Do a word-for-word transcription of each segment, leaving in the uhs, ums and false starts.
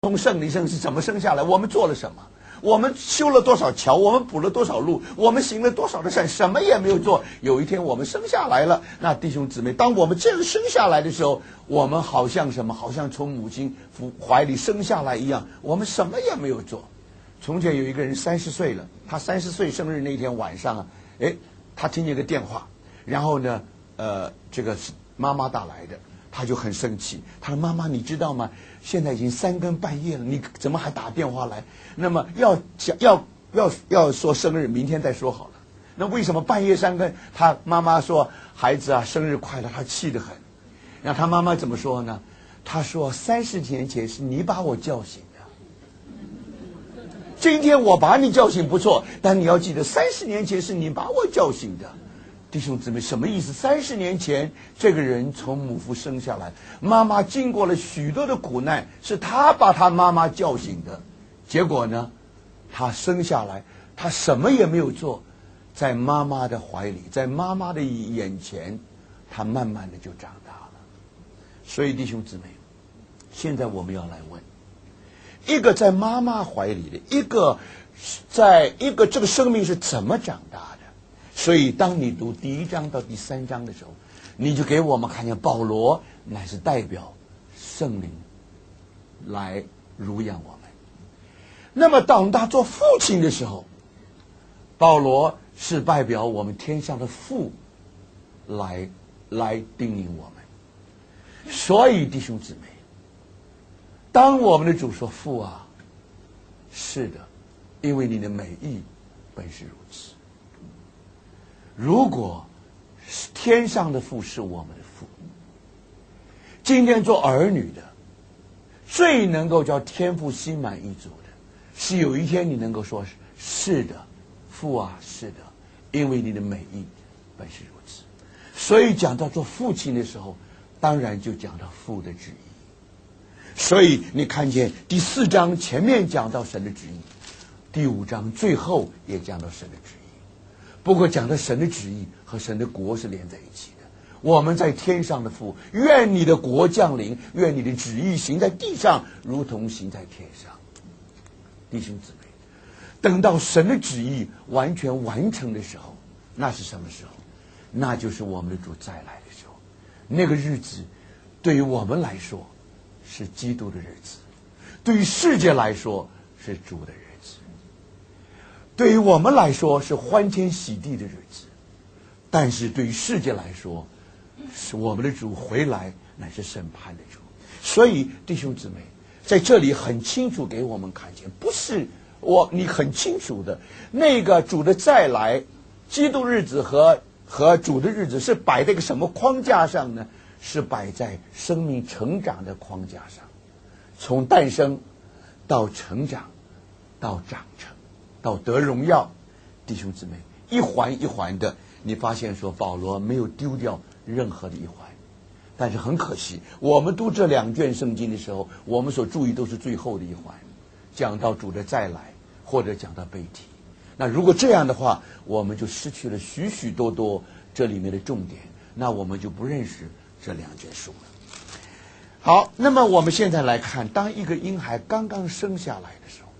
从圣灵生是怎么生下来？我们做了什么？我们修了多少桥？我们补了多少路？我们行了多少的善？什么也没有做。有一天我们生下来了，那弟兄姊妹，当我们这样生下来的时候，我们好像什么？好像从母亲怀里生下来一样，我们什么也没有做。从前有一个人三十岁了，他三十岁生日那天晚上啊，哎，他听见个电话，然后呢，呃，这个是妈妈打来的。他就很生气，他说：“妈妈，你知道吗？现在已经三更半夜了，你怎么还打电话来？那么要讲要要要说生日，明天再说好了。那为什么半夜三更？”他妈妈说：“孩子啊，生日快乐！”他气得很。然后他妈妈怎么说呢？他说：“三十年前是你把我叫醒的，今天我把你叫醒不错，但你要记得，三十年前是你把我叫醒的。”弟兄姊妹，什么意思？三十年前，这个人从母腹生下来，妈妈经过了许多的苦难，是他把他妈妈叫醒的。结果呢，他生下来，他什么也没有做，在妈妈的怀里，在妈妈的眼前，他慢慢的就长大了。所以，弟兄姊妹，现在我们要来问：一个在妈妈怀里的，一个在一个这个生命是怎么长大的？所以，当你读第一章到第三章的时候，你就给我们看见保罗乃是代表圣灵来乳养我们。那么，当他做父亲的时候，保罗是代表我们天上的父来来叮咛我们。所以，弟兄姊妹，当我们的主说：“父啊，是的，因为你的美意本是如此。”如果天上的父是我们的父，今天做儿女的最能够叫天父心满意足的，是有一天你能够说：“是的，父啊，是的，因为你的美意本是如此。”所以讲到做父亲的时候，当然就讲到父的旨意。所以你看见第四章前面讲到神的旨意，第五章最后也讲到神的旨意。不过讲的神的旨意和神的国是连在一起的。我们在天上的父，愿你的国降临，愿你的旨意行在地上，如同行在天上。弟兄姊妹，等到神的旨意完全完成的时候，那是什么时候？那就是我们的主再来的时候。那个日子对于我们来说是基督的日子，对于世界来说是主的日子。对于我们来说是欢天喜地的日子，但是对于世界来说，是我们的主回来乃是审判的主。所以弟兄姊妹，在这里很清楚给我们看见，不是我你很清楚的那个主的再来，基督日子和和主的日子是摆在一个什么框架上呢？是摆在生命成长的框架上，从诞生到成长到长成到得荣耀。弟兄姊妹，一环一环的，你发现说保罗没有丢掉任何的一环。但是很可惜，我们读这两卷圣经的时候，我们所注意都是最后的一环，讲到主的再来，或者讲到被提。那如果这样的话，我们就失去了许许多多这里面的重点，那我们就不认识这两卷书了。好，那么我们现在来看，当一个婴孩刚刚生下来的时候，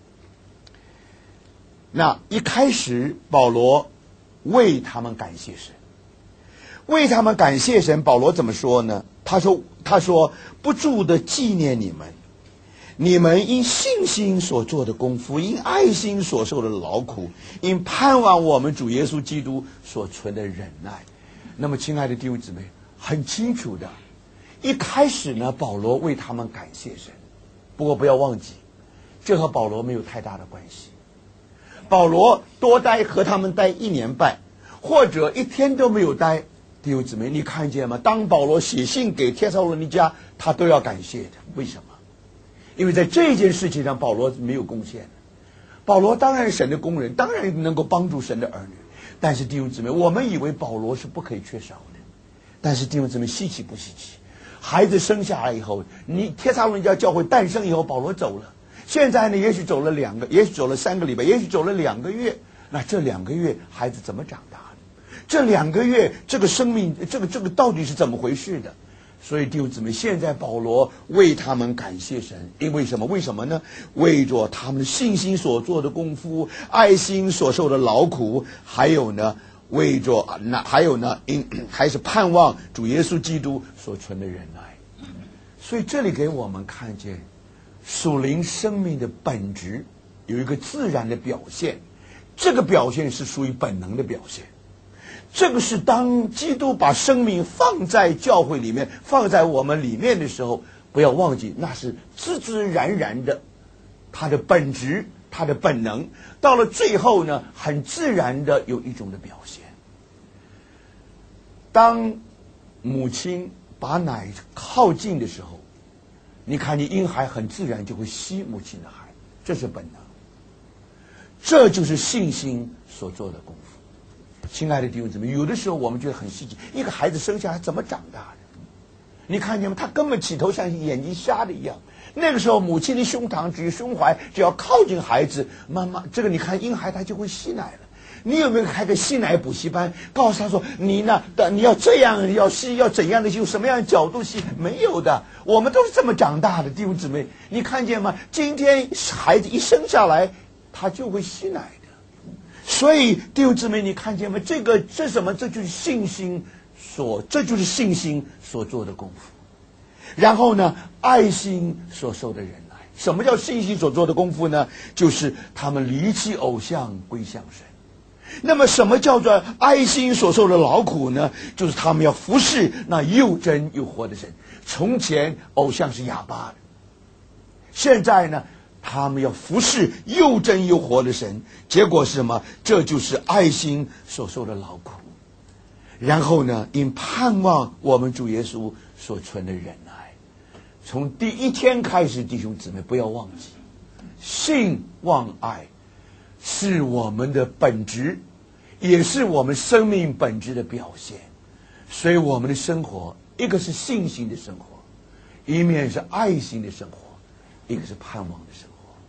那一开始保罗为他们感谢神，为他们感谢神。保罗怎么说呢？他说他说不住的纪念你们，你们因信心所做的功夫，因爱心所受的劳苦，因盼望我们主耶稣基督所存的忍耐。那么亲爱的弟兄姊妹，很清楚的，一开始呢，保罗为他们感谢神。不过不要忘记，这和保罗没有太大的关系。保罗多待和他们待一年半，或者一天都没有待，弟兄姊妹，你看见吗？当保罗写信给帖撒罗尼迦，他都要感谢的。为什么？因为在这件事情上，保罗没有贡献。保罗当然是神的工人，当然能够帮助神的儿女。但是弟兄姊妹，我们以为保罗是不可以缺少的。但是弟兄姊妹，稀奇不稀奇？孩子生下来以后，你帖撒罗尼迦教会诞生以后，保罗走了。现在呢，也许走了两个，也许走了三个礼拜，也许走了两个月。那这两个月孩子怎么长大的？这两个月这个生命，这个这个到底是怎么回事的？ 所以弟兄姊妹，现在保罗为他们感谢神，因为什么？为什么呢？为着他们信心所做的功夫，爱心所受的劳苦，还有呢，为着那还有呢，因还是盼望主耶稣基督所存的忍耐。所以这里给我们看见属灵生命的本质有一个自然的表现，这个表现是属于本能的表现。这个是当基督把生命放在教会里面，放在我们里面的时候，不要忘记那是自自然然的，它的本质，它的本能，到了最后呢，很自然的有一种的表现。当母亲把奶靠近的时候，你看你婴孩很自然就会吸母亲的孩，这是本能，这就是信心所做的功夫。亲爱的弟兄姊妹，有的时候我们觉得很稀奇，一个孩子生下来怎么长大的？你看见吗？他根本起头像眼睛瞎的一样。那个时候母亲的胸膛只有胸怀，只要靠近孩子，妈妈这个你看婴孩他就会吸奶了。你有没有开个吸奶补习班，告诉他说你呢你要这样要吸，要怎样的吸，什么样的角度吸？没有的，我们都是这么长大的。弟兄姊妹，你看见吗？今天孩子一生下来他就会吸奶的。所以弟兄姊妹，你看见吗？这个这什么？这就是信心所，这就是信心所做的功夫。然后呢，爱心所受的忍耐。什么叫信心所做的功夫呢？就是他们离弃偶像归向神。那么什么叫做爱心所受的劳苦呢？就是他们要服侍那又真又活的神。从前偶像是哑巴的，现在呢他们要服侍又真又活的神。结果是什么？这就是爱心所受的劳苦。然后呢，因盼望我们主耶稣所存的忍耐。从第一天开始，弟兄姊妹不要忘记，信望爱是我们的本质，也是我们生命本质的表现。所以我们的生活，一个是信心的生活，一面是爱心的生活，一个是盼望的生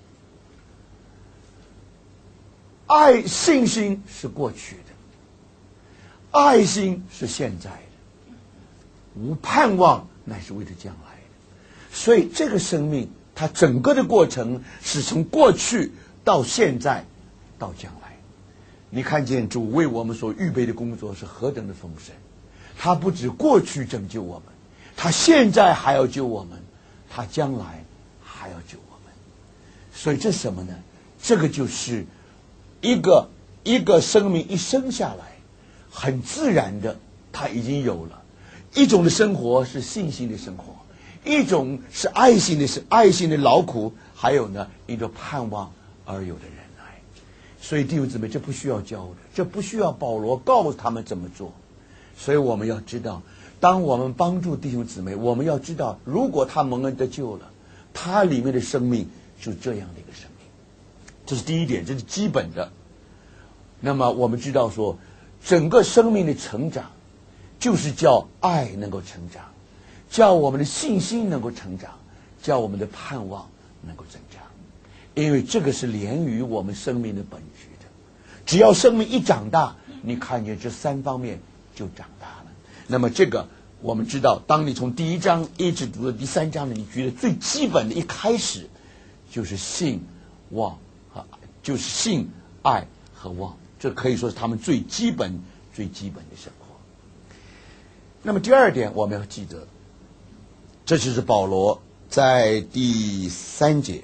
活。爱信心是过去的，爱心是现在的，无盼望乃是为了将来的。所以这个生命它整个的过程是从过去到现在到将来。你看见主为我们所预备的工作是何等的丰盛，他不止过去拯救我们，他现在还要救我们，他将来还要救我们。所以这是什么呢？这个就是一个一个生命一生下来很自然的他已经有了一种的生活，是信心的生活，一种是爱心的是爱心的劳苦，还有呢一种盼望而有的忍耐。所以弟兄姊妹，这不需要教的，这不需要保罗告诉他们怎么做。所以我们要知道，当我们帮助弟兄姊妹，我们要知道，如果他蒙恩得救了，他里面的生命是这样的一个生命。这是第一点，这是基本的。那么我们知道说，整个生命的成长就是叫爱能够成长，叫我们的信心能够成长，叫我们的盼望能够增长。因为这个是连于我们生命的本质的。只要生命一长大，你看见这三方面就长大了。那么这个我们知道，当你从第一章一直读到第三章呢，你觉得最基本的一开始就是信望和就是信爱和望，这可以说是他们最基本最基本的生活。那么第二点我们要记得，这就是保罗在第三节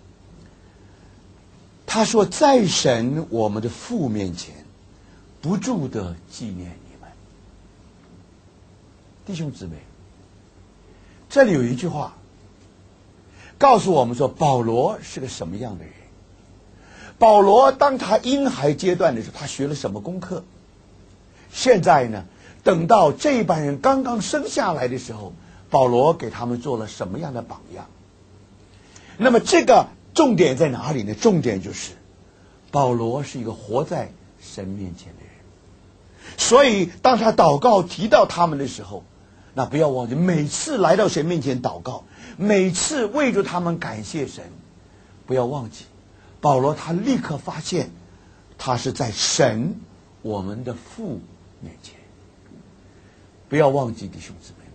他说，在神我们的父面前不住的纪念你们。弟兄姊妹，这里有一句话告诉我们说，保罗是个什么样的人。保罗当他婴孩阶段的时候，他学了什么功课？现在呢，等到这一班人刚刚生下来的时候，保罗给他们做了什么样的榜样？那么这个重点在哪里呢？重点就是保罗是一个活在神面前的人。所以当他祷告提到他们的时候，那不要忘记，每次来到神面前祷告，每次为着他们感谢神，不要忘记保罗他立刻发现他是在神我们的父面前。不要忘记弟兄姊妹，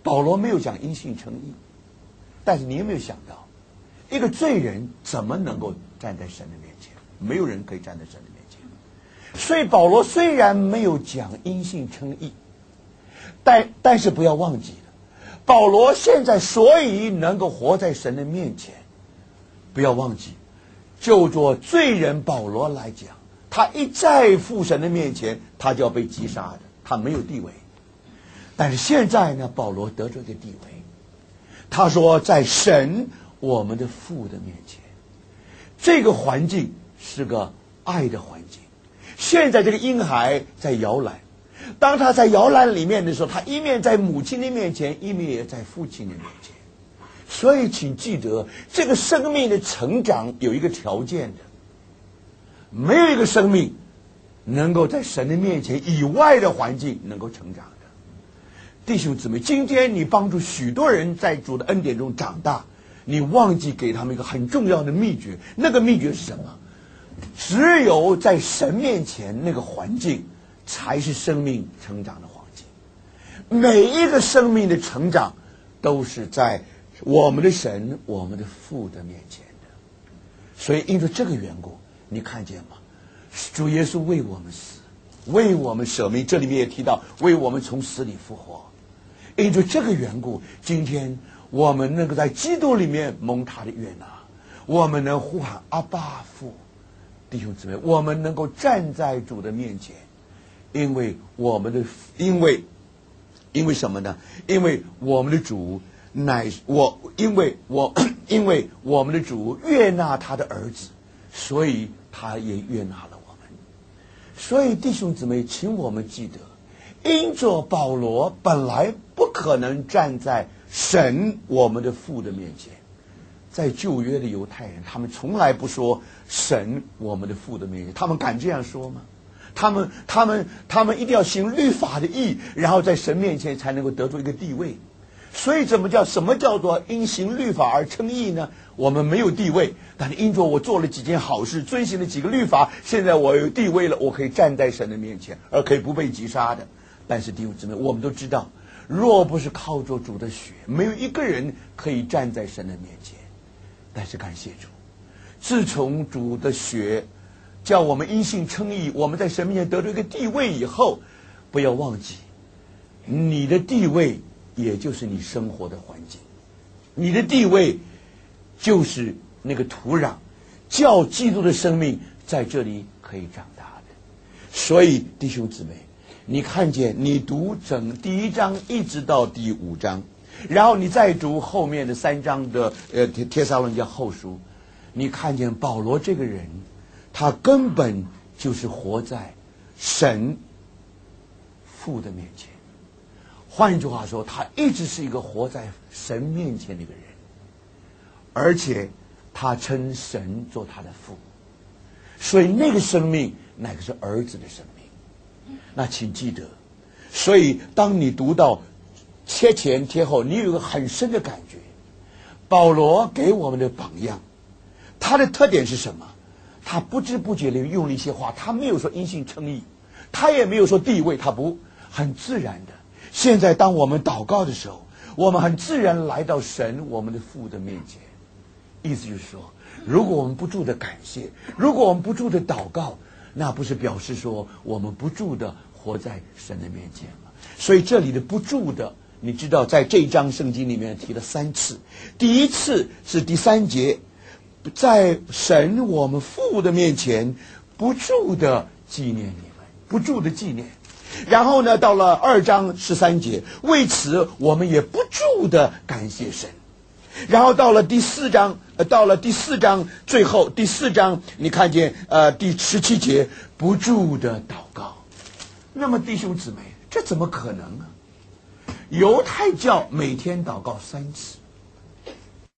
保罗没有讲因信称义，但是你有没有想到，一个罪人怎么能够站在神的面前？没有人可以站在神的面前。所以保罗虽然没有讲因信称义，但但是不要忘记了，保罗现在所以能够活在神的面前，不要忘记，就做罪人保罗来讲，他一在父神的面前，他就要被击杀的，他没有地位。但是现在呢，保罗得这个地位，他说在神我们的父的面前，这个环境是个爱的环境。现在这个婴孩在摇篮，当他在摇篮里面的时候，他一面在母亲的面前，一面也在父亲的面前。所以请记得，这个生命的成长有一个条件的，没有一个生命能够在神的面前以外的环境能够成长的。弟兄姊妹，今天你帮助许多人在主的恩典中长大，你忘记给他们一个很重要的秘诀，那个秘诀是什么？只有在神面前那个环境才是生命成长的环境。每一个生命的成长都是在我们的神我们的父的面前的。所以因着这个缘故，你看见吗？主耶稣为我们死，为我们舍命，这里面也提到为我们从死里复活。因着这个缘故，今天我们能够在基督里面蒙他的悦纳，我们能呼喊阿爸父。弟兄姊妹，我们能够站在主的面前，因为我们的因为因为什么呢？因为我们的主乃我因为我因为我们的主悦纳他的儿子，所以他也悦纳了我们。所以弟兄姊妹，请我们记得，因着保罗本来不可能站在神我们的父的面前。在旧约的犹太人，他们从来不说神我们的父的面前，他们敢这样说吗？他们他们他们一定要行律法的义，然后在神面前才能够得出一个地位。所以怎么叫什么叫做因行律法而称义呢？我们没有地位，但是因着我做了几件好事，遵行了几个律法，现在我有地位了，我可以站在神的面前，而可以不被击杀的。但是弟兄姊妹，我们都知道，若不是靠着主的血，没有一个人可以站在神的面前。但是感谢主，自从主的血叫我们因信称义，我们在神面前得到一个地位以后，不要忘记，你的地位也就是你生活的环境，你的地位就是那个土壤，叫基督的生命在这里可以长大的。所以弟兄姊妹，你看见你读整第一章一直到第五章，然后你再读后面的三章的呃帖撒罗尼迦后书，你看见保罗这个人，他根本就是活在神父的面前。换句话说，他一直是一个活在神面前的一个人，而且他称神做他的父，所以那个生命乃是儿子的生命。那请记得，所以当你读到贴前贴后，你有一个很深的感觉，保罗给我们的榜样，他的特点是什么？他不知不觉地用了一些话，他没有说因信称义，他也没有说地位，他不很自然的。现在当我们祷告的时候，我们很自然来到神我们的父的面前。意思就是说，如果我们不住的感谢，如果我们不住的祷告，那不是表示说我们不住的活在神的面前吗？所以这里的不住的，你知道在这一章圣经里面提了三次。第一次是第三节，在神我们父的面前不住的纪念你们，不住的纪念。然后呢，到了二章十三节，为此我们也不住的感谢神。然后到了第四章，呃，到了第四章最后第四章，你看见呃第十七节，不住的祷告。那么弟兄姊妹，这怎么可能呢？犹太教每天祷告三次，